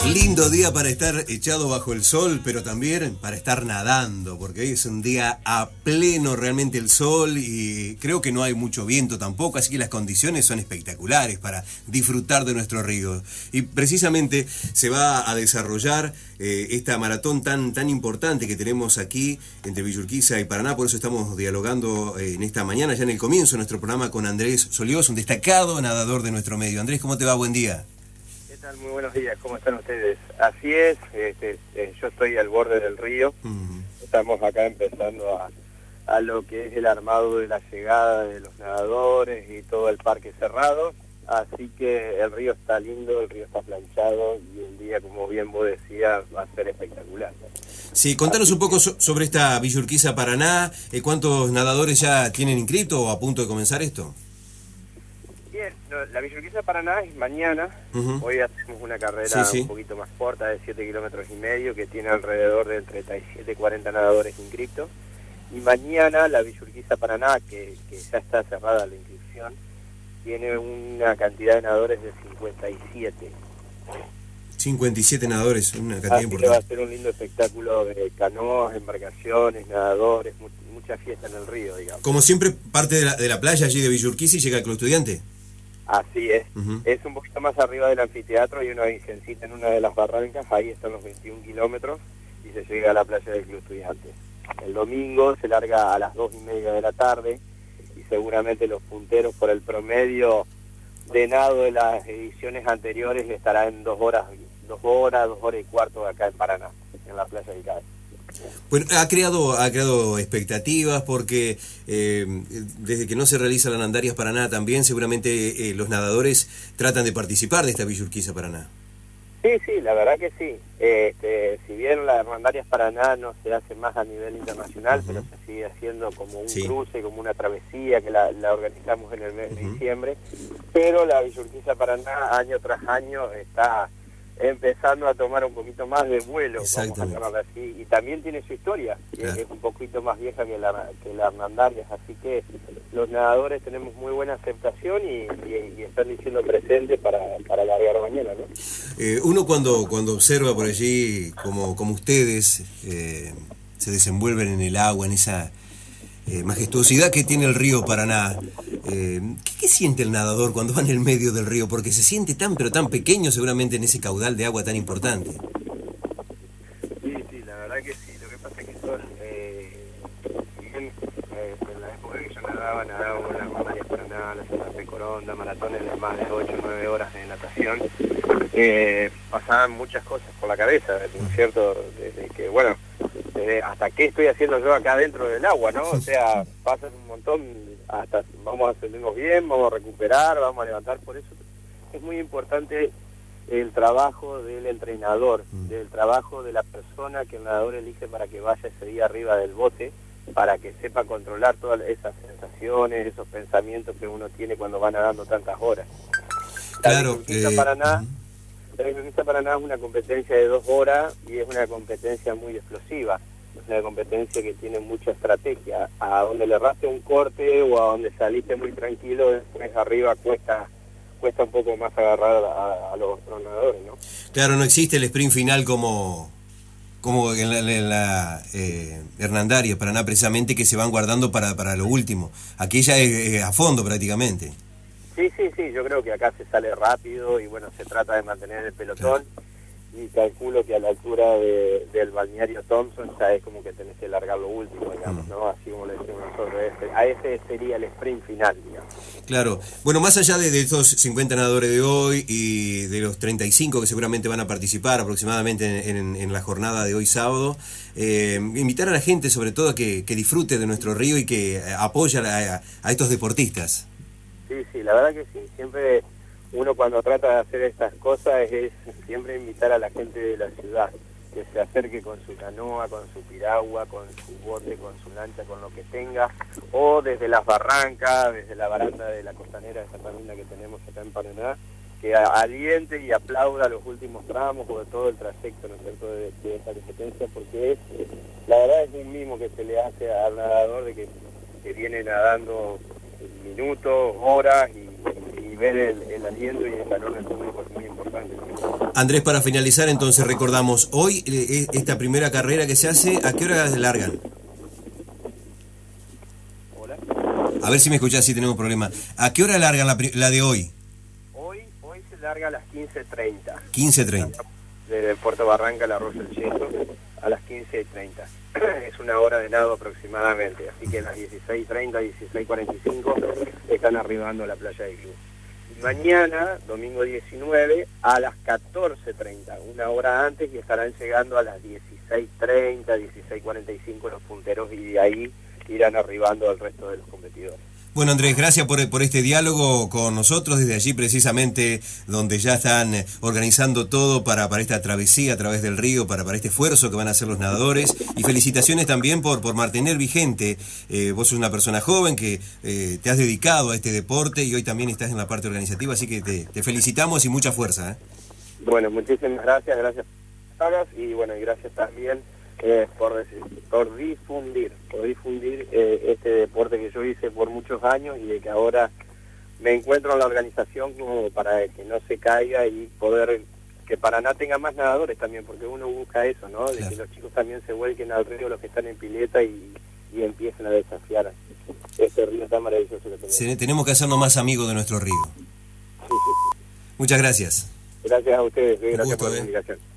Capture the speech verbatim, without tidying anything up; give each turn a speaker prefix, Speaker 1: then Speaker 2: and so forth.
Speaker 1: Lindo día para estar echado bajo el sol, pero también para estar nadando, porque hoy es un día a pleno realmente el sol y creo que no hay mucho viento tampoco, así que las condiciones son espectaculares para disfrutar de nuestro río. Y precisamente se va a desarrollar eh, esta maratón tan, tan importante que tenemos aquí entre Villa Urquiza y Paraná, por eso estamos dialogando eh, en esta mañana, ya en el comienzo de nuestro programa con Andrés Soliós, un destacado nadador de nuestro medio. Andrés, ¿cómo te va? Buen día.
Speaker 2: Muy buenos días, ¿cómo están ustedes? Así es, este, eh, yo estoy al borde del río, uh-huh. Estamos acá empezando a, a lo que es el armado de la llegada de los nadadores y todo el parque cerrado, así que el río está lindo, el río está planchado y el día, como bien vos decías, va a ser espectacular.
Speaker 1: Sí, contanos así un poco que... so- sobre esta Villa Urquiza Paraná, eh, ¿cuántos nadadores ya tienen inscrito o a punto de comenzar esto?
Speaker 2: Bien, la Villa Urquiza Paraná es mañana, uh-huh. Hoy hacemos una carrera sí, sí. un poquito más corta de siete kilómetros y medio que tiene alrededor de treinta y siete, cuarenta nadadores inscritos, y mañana la Villa Urquiza Paraná, que, que ya está cerrada la inscripción, tiene una cantidad de nadadores de cincuenta y siete.
Speaker 1: cincuenta y siete nadadores, una cantidad
Speaker 2: Así
Speaker 1: importante.
Speaker 2: Que va a ser un lindo espectáculo de canoas, embarcaciones, nadadores, mu- mucha fiesta en el río, digamos.
Speaker 1: Como siempre, parte de la, de la playa allí de Villa Urquiza y llega el Club Estudiante.
Speaker 2: Así es, uh-huh. Es un poquito más arriba del anfiteatro y una vicencita en una de las barrancas, ahí están los veintiún kilómetros y se llega a la playa del Club Estudiante. El domingo se larga a las dos y media de la tarde y seguramente los punteros por el promedio de nado de las ediciones anteriores estará en dos horas, dos horas, dos horas y cuarto acá en Paraná, en la playa del CAE.
Speaker 1: Bueno, ha creado ha creado expectativas porque eh, desde que no se realiza la Nandarias Paraná también seguramente eh, los nadadores tratan de participar de esta Villa Urquiza Paraná.
Speaker 2: Sí, sí, la verdad que sí. Este, si bien la Nandarias Paraná no se hace más a nivel internacional, uh-huh. Pero se sigue haciendo como un sí. cruce, como una travesía que la, la organizamos en el mes uh-huh. de diciembre, pero la Villa Urquiza Paraná año tras año está empezando a tomar un poquito más de vuelo, vamos a llamarlo así, y también tiene su historia, claro. que es un poquito más vieja que la que las Nandarias, así que los nadadores tenemos muy buena aceptación y, y, y están diciendo presente para, para largar mañana, ¿no?
Speaker 1: Eh, uno cuando cuando observa por allí como, como ustedes eh, se desenvuelven en el agua, en esa eh, majestuosidad que tiene el río Paraná, eh, ¿qué, ¿qué siente el nadador cuando va en el medio del río? Porque se siente tan pero tan pequeño seguramente en ese caudal de agua tan importante.
Speaker 2: Sí, sí, la verdad que sí. Lo que pasa es que son, eh, si bien eh, en la época que yo nadaba, nadaba en las Nandarias Paraná, la Santa Fe Coronda, maratones de más de ocho o nueve horas de natación, eh, pasaban muchas cosas por la cabeza, ¿no es cierto? Desde que, bueno, desde hasta qué estoy haciendo yo acá dentro del agua, ¿no? O sea, pasan un montón, hasta vamos a sentirnos bien, vamos a recuperar, vamos a levantar, por eso es muy importante el trabajo del entrenador, del trabajo de la persona que el nadador elige para que vaya ese día arriba del bote, para que sepa controlar todas esas sensaciones, esos pensamientos que uno tiene cuando va nadando tantas horas.
Speaker 1: Claro,
Speaker 2: La Villa Paraná, la Villa Urquiza Paraná es una competencia de dos horas y es una competencia muy explosiva. Es una competencia que tiene mucha estrategia. A donde le erraste un corte o a donde saliste muy tranquilo, después arriba cuesta cuesta un poco más agarrar a, a los nadadores, ¿no?
Speaker 1: Claro, no existe el sprint final como como en la, en la eh, Hernandaria Paraná precisamente, que se van guardando para, para lo último. Aquella es, es a fondo prácticamente.
Speaker 2: Sí, sí, sí, yo creo que acá se sale rápido y bueno, se trata de mantener el pelotón. Claro. Y calculo que a la altura de, del balneario Thompson ya es como que tenés que largar lo último, digamos, ¿no? Así como le decimos nosotros, ese, a ese sería el sprint final, digamos.
Speaker 1: Claro. Bueno, más allá de, de estos cincuenta nadadores de hoy y de los treinta y cinco que seguramente van a participar aproximadamente en, en, en la jornada de hoy sábado, eh, invitar a la gente sobre todo a que, que disfrute de nuestro río y que apoye a, a estos deportistas.
Speaker 2: Sí, sí, la verdad que sí, siempre uno cuando trata de hacer estas cosas es, es siempre invitar a la gente de la ciudad, que se acerque con su canoa, con su piragua, con su bote, con su lancha, con lo que tenga, o desde las barrancas, desde la baranda de la costanera de Santa Linda que tenemos acá en Paraná, que aliente y aplauda los últimos tramos o de todo el trayecto, ¿no es cierto?, de, de esta competencia, porque es, la verdad es un mimo que se le hace al nadador de que, que viene nadando minutos, horas y, y ver el, el aliento y el calor del público es muy importante.
Speaker 1: Andrés, para finalizar, entonces recordamos, hoy eh, esta primera carrera que se hace, ¿a qué hora largan?
Speaker 2: Hola.
Speaker 1: A ver si me escuchás, si tenemos problema. ¿A qué hora largan la, la de hoy?
Speaker 2: Hoy hoy se larga a las quince treinta.
Speaker 1: quince treinta.
Speaker 2: Desde Puerto Barranca, la Rosa del Yeso, a las quince treinta. Es una hora de nado aproximadamente, así que a las dieciséis treinta, dieciséis cuarenta y cinco están arribando a la playa de Club. Mañana, domingo diecinueve, a las catorce treinta, una hora antes, y estarán llegando a las dieciséis treinta, dieciséis cuarenta y cinco los punteros, y de ahí irán arribando al resto de los competidores.
Speaker 1: Bueno, Andrés, gracias por, por este diálogo con nosotros desde allí precisamente donde ya están organizando todo para, para esta travesía a través del río, para, para este esfuerzo que van a hacer los nadadores, y felicitaciones también por, por mantener vigente. Eh, vos sos una persona joven que eh, te has dedicado a este deporte y hoy también estás en la parte organizativa, así que te, te felicitamos y mucha fuerza. ¿eh?
Speaker 2: Bueno, muchísimas gracias, gracias y bueno, y gracias también Eh, por, por difundir, por difundir eh, este deporte que yo hice por muchos años y de que ahora me encuentro en la organización como para que no se caiga y poder que Paraná tenga más nadadores también, porque uno busca eso, ¿no? De claro. Que los chicos también se vuelquen al río, los que están en pileta y, y empiecen a desafiar este río tan maravilloso que tenemos.
Speaker 1: Sí, tenemos que hacernos más amigos de nuestro río.
Speaker 2: Sí, sí, sí.
Speaker 1: Muchas gracias.
Speaker 2: Gracias a ustedes, gracias
Speaker 1: gusto,
Speaker 2: por la
Speaker 1: eh.
Speaker 2: comunicación.